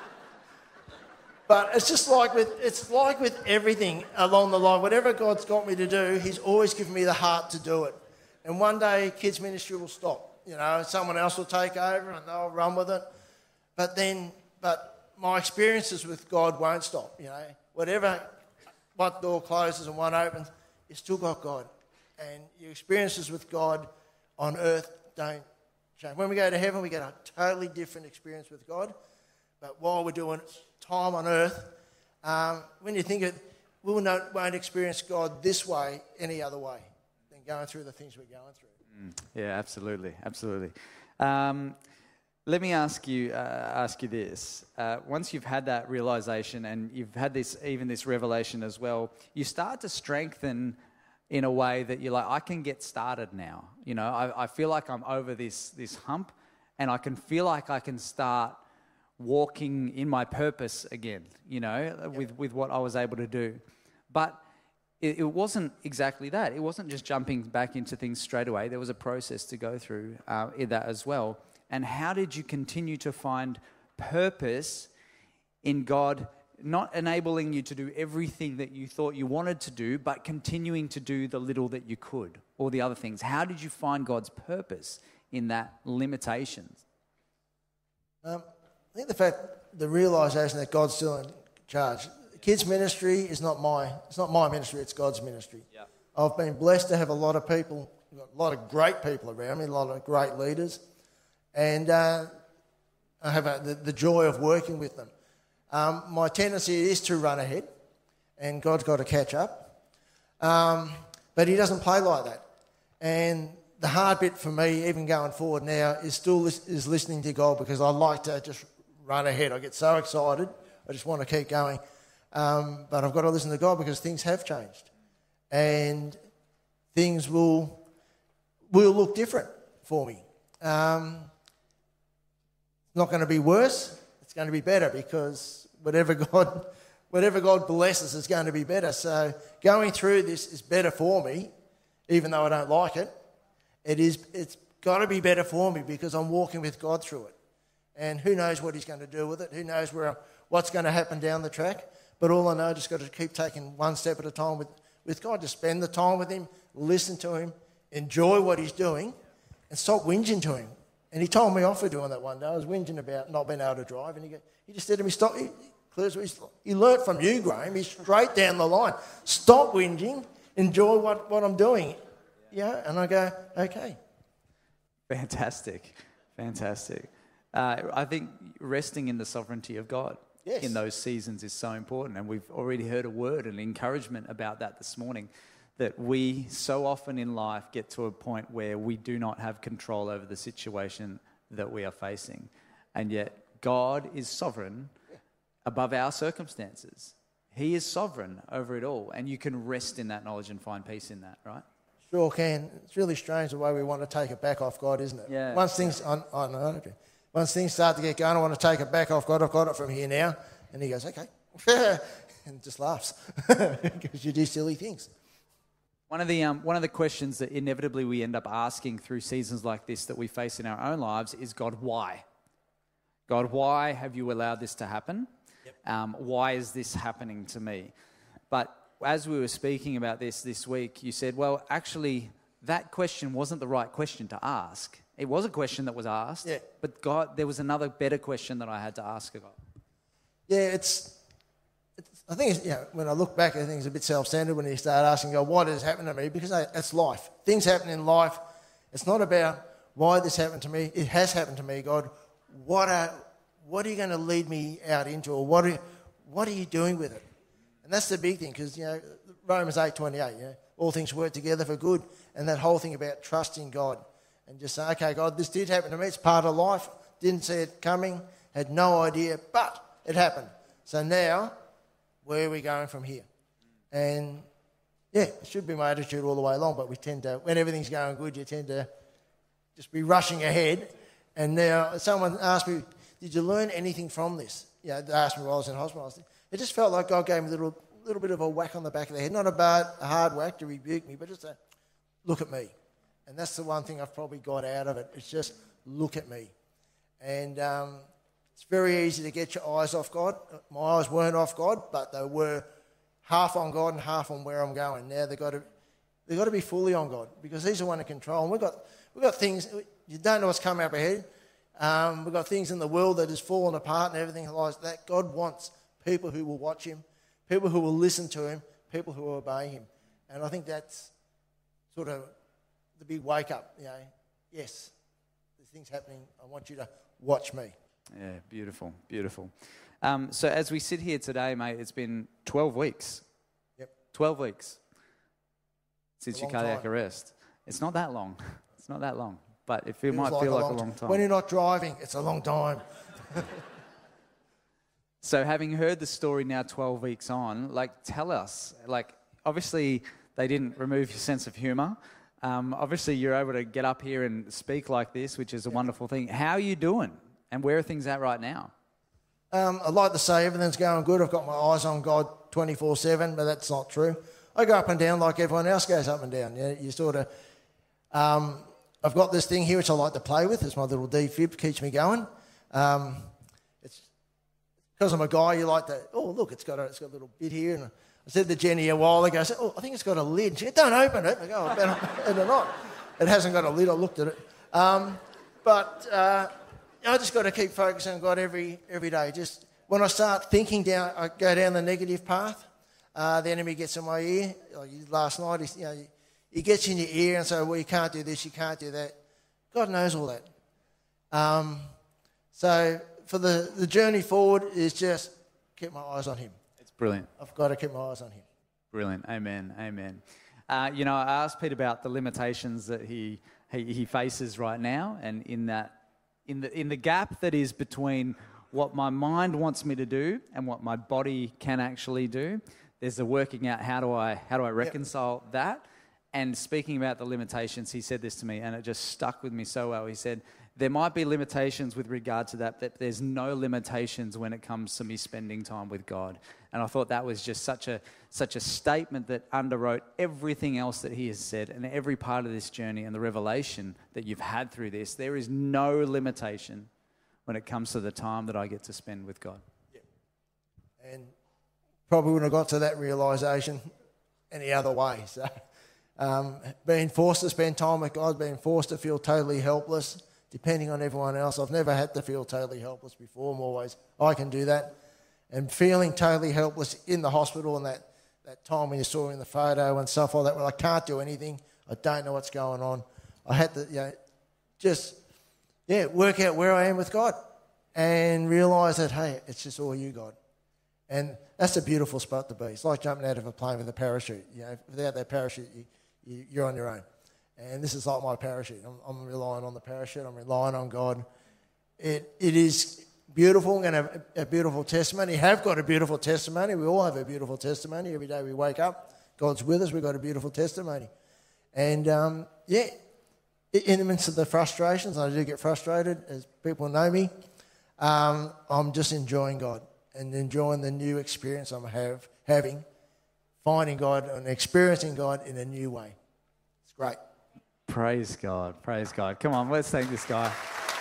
But it's just like with it's like with everything along the line. Whatever God's got me to do, he's always given me the heart to do it. And one day, kids ministry will stop. You know, someone else will take over and they'll run with it. But then, but my experiences with God won't stop. You know, whatever, what door closes and one opens, you still got God. And your experiences with God on earth don't change. When we go to heaven, we get a totally different experience with God. But while we're doing time on earth, um, when you think it, we will not, won't experience God this way any other way than going through the things we're going through. Mm. Yeah, absolutely, absolutely. Um, let me ask you, uh, ask you this: uh, once you've had that realization and you've had this, even this revelation as well, you start to strengthen in a way that you're like, I can get started now. You know, I, I feel like I'm over this this hump, and I can feel like I can start walking in my purpose again, you know, yep. with, with what I was able to do. But it, it wasn't exactly that. It wasn't just jumping back into things straight away. There was a process to go through uh, in that as well. And how did you continue to find purpose in God, not enabling you to do everything that you thought you wanted to do, but continuing to do the little that you could, or the other things? How did you find God's purpose in that limitations? Um, I think the fact, the realisation that God's still in charge. Kids ministry is not my, it's not my ministry, it's God's ministry. Yeah. I've been blessed to have a lot of people, a lot of great people around me, a lot of great leaders, and uh, I have a, the, the joy of working with them. Um, my tendency is to run ahead, and God's got to catch up, um, but He doesn't play like that. And the hard bit for me, even going forward now, is still lis- is listening to God, because I like to just run ahead. I get so excited, I just want to keep going. Um, but I've got to listen to God, because things have changed, and things will will look different for me. Um, it's not going to be worse; it's going to be better, because whatever God whatever God blesses is going to be better. So going through this is better for me, even though I don't like it. It is. It's got to be better for me, because I'm walking with God through it, and who knows what He's going to do with it? Who knows where what's going to happen down the track? But all I know, I just got to keep taking one step at a time with, with God. Just spend the time with Him, listen to Him, enjoy what He's doing, and stop whinging to Him. And He told me off for doing that one day. I was whinging about not being able to drive, and He, go, he just said to me, "Stop." He, he, he learnt from you, Graham. He's straight down the line. Stop whinging. Enjoy what, what I'm doing. Yeah, and I go, okay. Fantastic, fantastic. Uh, I think resting in the sovereignty of God. Yes. In those seasons is so important, and we've already heard a word and encouragement about that this morning, that we so often in life get to a point where we do not have control over the situation that we are facing, and yet God is sovereign above our circumstances. He is sovereign over it all, and you can rest in that knowledge and find peace in that, right? Sure can. It's really strange the way we want to take it back off God, isn't it? Yeah. Once things, I, I know, once things start to get going, I want to take it back off God. I've got it from here now. And He goes, okay. And just laughs, because you do silly things. One of the um, one of the questions that inevitably we end up asking through seasons like this that we face in our own lives is, God, why? God, why have you allowed this to happen? Yep. Um, why is this happening to me? But as we were speaking about this this week, you said, well, actually, that question wasn't the right question to ask. It was a question that was asked, yeah. but God, there was another better question that I had to ask God. Yeah, it's, it's I think, it's, you know, when I look back, I think it's a bit self-centered when you start asking God, what has happened to me? Because it's life. Things happen in life. It's not about why this happened to me. It has happened to me, God. What are, what are you going to lead me out into, or what are, what are you doing with it? And that's the big thing, because, you know, Romans eight twenty-eight, you know, all things work together for good, and that whole thing about trusting God and just saying, okay, God, this did happen to me. It's part of life. Didn't see it coming, had no idea, but it happened. So now, where are we going from here? And, yeah, it should be my attitude all the way along, but we tend to, when everything's going good, you tend to just be rushing ahead. And now someone asked me, did you learn anything from this? You know, they asked me while I was in hospital. It just felt like God gave me a little, little bit of a whack on the back of the head. Not a bad, a hard whack to rebuke me, but just a look at me. And that's the one thing I've probably got out of it. It's just look at me. And um, it's very easy to get your eyes off God. My eyes weren't off God, but they were half on God and half on where I'm going. Now they've got to, they've got to be fully on God, because He's the one in control. And we've got, we've got things, you don't know what's coming up ahead. Um, we've got things in the world that is falling apart and everything like that. God wants people who will watch Him, people who will listen to him, people who will obey him. And I think that's sort of the big wake-up, you know. Yes, there's things happening. I want you to watch me. Yeah, beautiful, beautiful. Um, so as we sit here today, mate, it's been twelve weeks. Yep. twelve weeks since a your long cardiac time. arrest. It's not that long. It's not that long. But it feel, Feels might feel a like long a long time. time. When you're not driving, it's a long time. So having heard the story now twelve weeks on, like, tell us, like, obviously they didn't remove your sense of humour. Um, obviously you're able to get up here and speak like this, which is a wonderful thing. How are you doing? And where are things at right now? Um, I'd like to say everything's going good. I've got my eyes on God twenty-four seven, but that's not true. I go up and down like everyone else goes up and down. You, you sort of... Um, I've got this thing here which I like to play with. It's my little defib, keeps me going. Um, it's because I'm a guy. You like to. Oh, look, it's got a, it's got a little bit here. And I said to Jenny a while ago, I said, "Oh, I think it's got a lid." She said, "Don't open it." I go, "I better better not." It hasn't got a lid. I looked at it, um, but uh, I just got to keep focusing on God every every day. Just when I start thinking down, I go down the negative path. Uh, the enemy gets in my ear. Like last night, he, you know. He gets in your ear and says, well, you can't do this, you can't do that. God knows all that. Um, so for the, the journey forward is just keep my eyes on him. It's brilliant. I've got to keep my eyes on him. Brilliant. Amen. Amen. Uh, you know, I asked Pete about the limitations that he, he he faces right now, and in that in the in the gap that is between what my mind wants me to do and what my body can actually do, there's a working out how do I how do I reconcile yep. that. And speaking about the limitations, he said this to me, and it just stuck with me so well. He said, there might be limitations with regard to that, but there's no limitations when it comes to me spending time with God. And I thought that was just such a such a statement that underwrote everything else that he has said and every part of this journey and the revelation that you've had through this. There is no limitation when it comes to the time that I get to spend with God. Yeah. And probably wouldn't have got to that realisation any other way, so... Um, being forced to spend time with God, being forced to feel totally helpless, depending on everyone else. I've never had to feel totally helpless before. I'm always, I can do that. And feeling totally helpless in the hospital and that, that time when you saw in the photo and stuff like that, well, I can't do anything. I don't know what's going on. I had to, you know, just, yeah, work out where I am with God and realise that, hey, it's just all you, God. And that's a beautiful spot to be. It's like jumping out of a plane with a parachute. You know, without that parachute, you... you're on your own. And this is like my parachute. I'm, I'm relying on the parachute. I'm relying on God. It It is beautiful and a, a beautiful testimony. We have got a beautiful testimony. We all have a beautiful testimony. Every day we wake up, God's with us. We've got a beautiful testimony. And, um, yeah, in the midst of the frustrations, I do get frustrated, as people know me, um, I'm just enjoying God and enjoying the new experience I'm have, having. Finding God and experiencing God in a new way. It's great. Praise God. Praise God. Come on, let's thank this guy.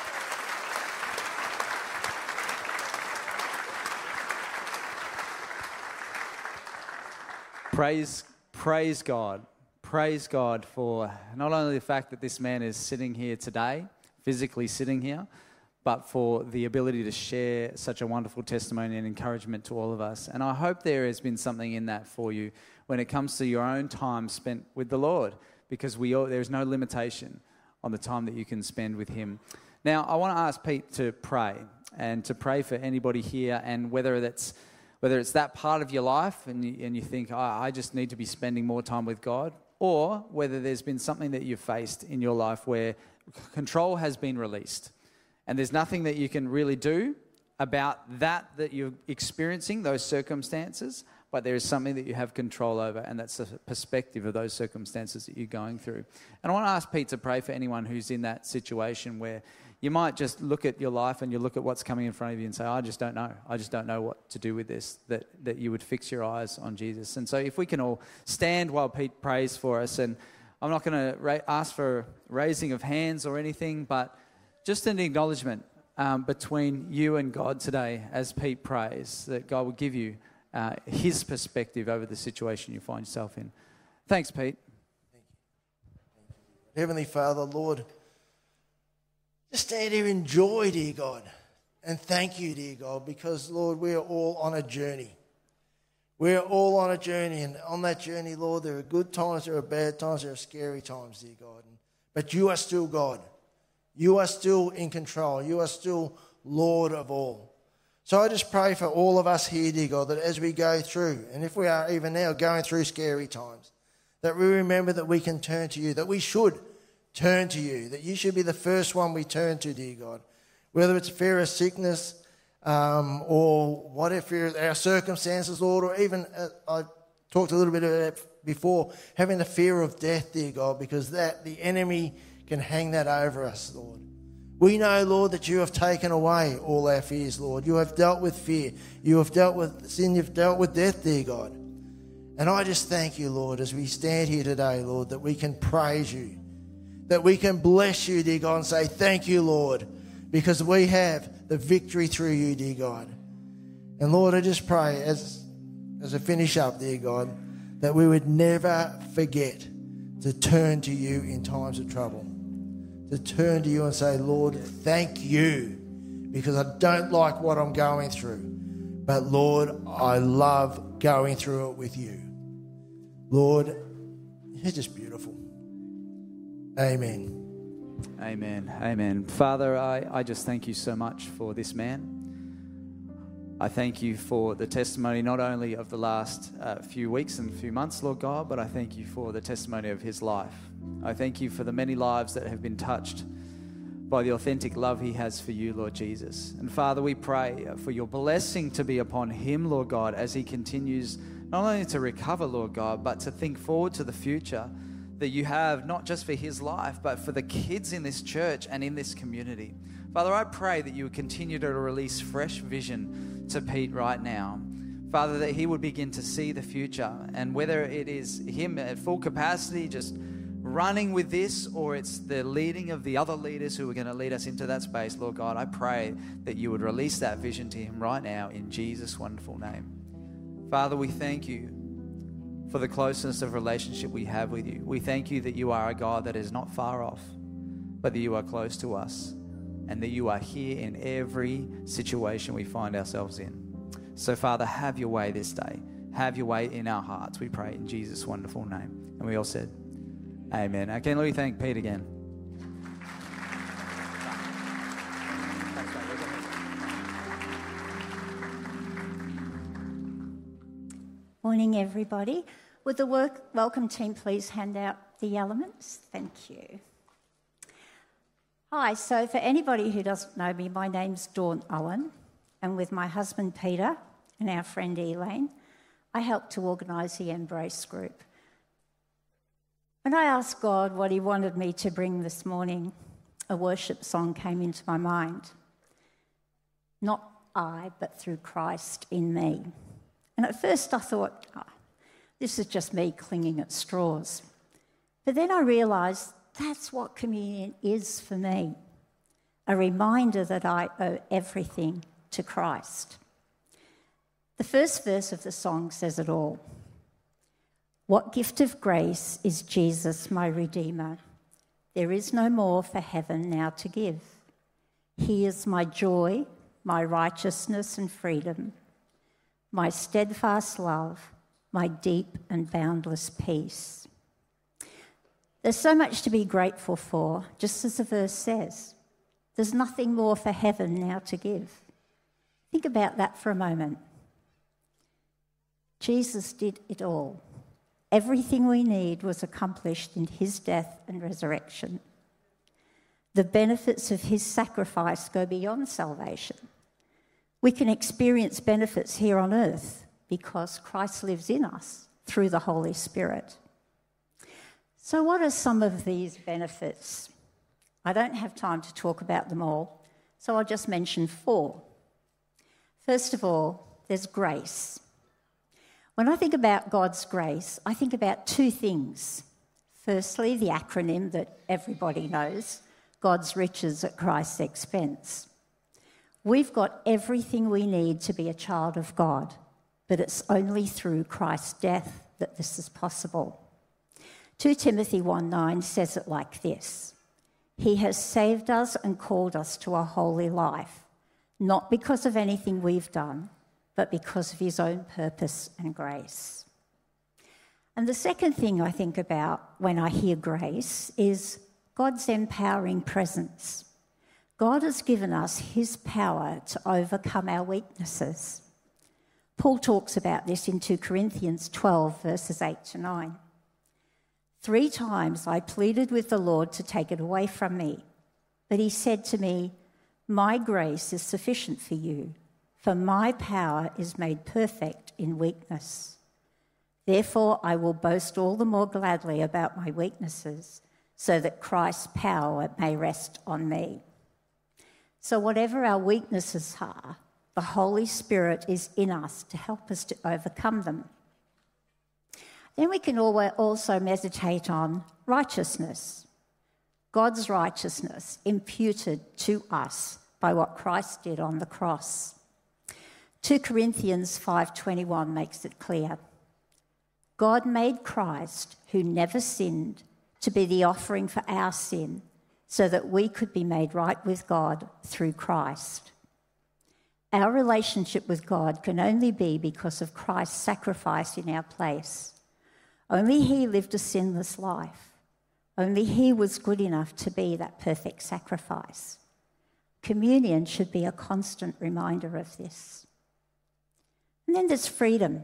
Praise, praise God. Praise God for not only the fact that this man is sitting here today, physically sitting here, but for the ability to share such a wonderful testimony and encouragement to all of us. And I hope there has been something in that for you when it comes to your own time spent with the Lord, because we all, there's no limitation on the time that you can spend with him. Now, I want to ask Pete to pray, and to pray for anybody here, and whether that's whether it's that part of your life and you, and you think, oh, I just need to be spending more time with God, or whether there's been something that you've faced in your life where control has been released. And there's nothing that you can really do about that that you're experiencing, those circumstances, but there is something that you have control over, and that's the perspective of those circumstances that you're going through. And I want to ask Pete to pray for anyone who's in that situation where you might just look at your life and you look at what's coming in front of you and say, I just don't know. I just don't know what to do with this, that, that you would fix your eyes on Jesus. And so if we can all stand while Pete prays for us, and I'm not going to ra- ask for raising of hands or anything, but just an acknowledgement um, between you and God today as Pete prays, that God will give you uh, his perspective over the situation you find yourself in. Thanks, Pete. Thank you. Thank you. Heavenly Father, Lord, just stand here in joy, dear God, and thank you, dear God, because, Lord, we are all on a journey. We're all on a journey, and on that journey, Lord, there are good times, there are bad times, there are scary times, dear God. But you are still God. You are still in control. You are still Lord of all. So I just pray for all of us here, dear God, that as we go through, and if we are even now going through scary times, that we remember that we can turn to you, that we should turn to you, that you should be the first one we turn to, dear God. Whether it's fear of sickness, Um, or what if our circumstances, Lord, or even, uh, I talked a little bit about it before, having the fear of death, dear God, because that the enemy can hang that over us, Lord. We know, Lord, that you have taken away all our fears, Lord. You have dealt with fear. You have dealt with sin. You've dealt with death, dear God. And I just thank you, Lord, as we stand here today, Lord, that we can praise you, that we can bless you, dear God, and say, thank you, Lord, because we have the victory through you, dear God. And Lord, I just pray as, as I finish up, dear God, that we would never forget to turn to you in times of trouble, to turn to you and say, Lord, thank you, because I don't like what I'm going through. But Lord, I love going through it with you. Lord, you're just beautiful. Amen. Amen. Amen. Father, I, I just thank you so much for this man. I thank you for the testimony not only of the last uh, few weeks and few months, Lord God, but I thank you for the testimony of his life. I thank you for the many lives that have been touched by the authentic love he has for you, Lord Jesus. And Father, we pray for your blessing to be upon him, Lord God, as he continues not only to recover, Lord God, but to think forward to the future that you have, not just for his life, but for the kids in this church and in this community. Father, I pray that you would continue to release fresh vision to Pete right now. Father, that he would begin to see the future, and whether it is him at full capacity just running with this, or it's the leading of the other leaders who are going to lead us into that space, Lord God, I pray that you would release that vision to him right now in Jesus' wonderful name. Father, we thank you for the closeness of relationship we have with you. We thank you that you are a God that is not far off, but that you are close to us, and that you are here in every situation we find ourselves in. So, Father, have your way this day. Have your way in our hearts, we pray in Jesus' wonderful name. And we all said, amen. Again, let me thank Pete again. Morning, everybody. Would the work welcome team please hand out the elements? Thank you. Hi, so for anybody who doesn't know me, my name's Dawn Owen, and with my husband Peter and our friend Elaine, I helped to organise the Embrace group. When I asked God what he wanted me to bring this morning, a worship song came into my mind. Not I, but through Christ in me. And at first I thought, oh, this is just me clinging at straws. But then I realised that's what communion is for me, a reminder that I owe everything to Christ. The first verse of the song says it all. What gift of grace is Jesus, my Redeemer? There is no more for heaven now to give. He is my joy, my righteousness and freedom, my steadfast love, my deep and boundless peace. There's so much to be grateful for, just as the verse says. There's nothing more for heaven now to give. Think about that for a moment. Jesus did it all. Everything we need was accomplished in his death and resurrection. The benefits of his sacrifice go beyond salvation. We can experience benefits here on earth because Christ lives in us through the Holy Spirit. So what are some of these benefits? I don't have time to talk about them all, so I'll just mention four. First of all, there's grace. When I think about God's grace, I think about two things. Firstly, the acronym that everybody knows, God's riches at Christ's expense. We've got everything we need to be a child of God, but it's only through Christ's death that this is possible. Second Timothy one nine says it like this: He has saved us and called us to a holy life, not because of anything we've done, but because of his own purpose and grace. And the second thing I think about when I hear grace is God's empowering presence. God has given us his power to overcome our weaknesses. Paul talks about this in two Corinthians twelve, verses eight to nine. Three times I pleaded with the Lord to take it away from me, but he said to me, "My grace is sufficient for you, for my power is made perfect in weakness. Therefore I will boast all the more gladly about my weaknesses, so that Christ's power may rest on me." So whatever our weaknesses are, the Holy Spirit is in us to help us to overcome them. Then we can also meditate on righteousness. God's righteousness imputed to us by what Christ did on the cross. two Corinthians five twenty-one makes it clear. God made Christ, who never sinned, to be the offering for our sin, so that we could be made right with God through Christ. Our relationship with God can only be because of Christ's sacrifice in our place. Only he lived a sinless life. Only he was good enough to be that perfect sacrifice. Communion should be a constant reminder of this. And then there's freedom.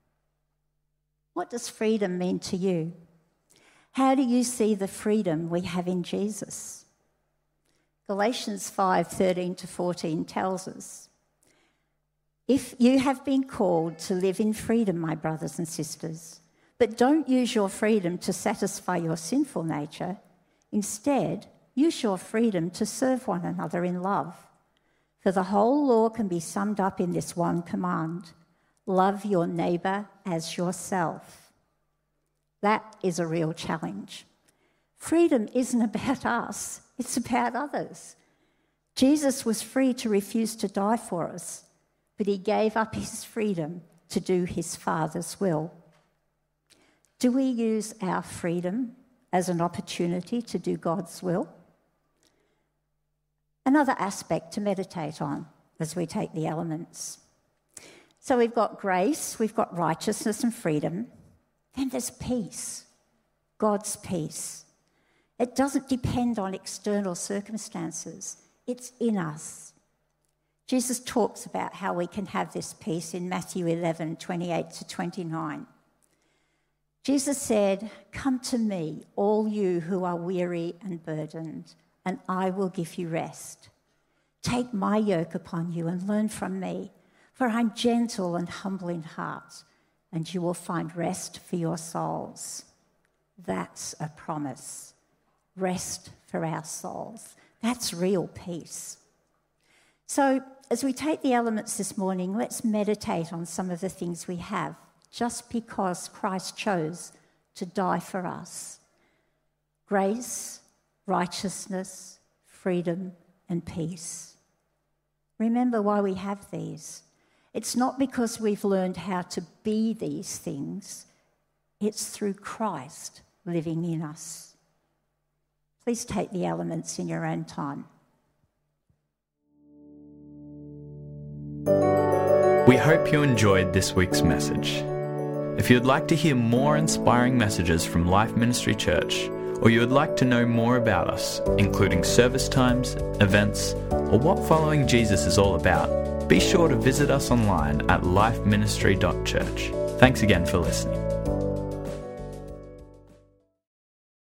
What does freedom mean to you? How do you see the freedom we have in Jesus? Galatians five thirteen to fourteen tells us, "If you have been called to live in freedom, my brothers and sisters, but don't use your freedom to satisfy your sinful nature. Instead, use your freedom to serve one another in love. For the whole law can be summed up in this one command: love your neighbour as yourself." That is a real challenge. Freedom isn't about us, it's about others. Jesus was free to refuse to die for us, but he gave up his freedom to do his Father's will. Do we use our freedom as an opportunity to do God's will? Another aspect to meditate on as we take the elements. So we've got grace, we've got righteousness and freedom. Then there's peace, God's peace. It doesn't depend on external circumstances. It's in us. Jesus talks about how we can have this peace in Matthew eleven, twenty-eight to twenty-nine. Jesus said, "Come to me, all you who are weary and burdened, and I will give you rest. Take my yoke upon you and learn from me, for I'm gentle and humble in heart, and you will find rest for your souls." That's a promise. Rest for our souls. That's real peace. So as we take the elements this morning, let's meditate on some of the things we have just because Christ chose to die for us. Grace, righteousness, freedom, and peace. Remember why we have these. It's not because we've learned how to be these things. It's through Christ living in us. Please take the elements in your own time. We hope you enjoyed this week's message. If you'd like to hear more inspiring messages from Life Ministry Church, or you would like to know more about us, including service times, events, or what following Jesus is all about, be sure to visit us online at life ministry dot church. Thanks again for listening.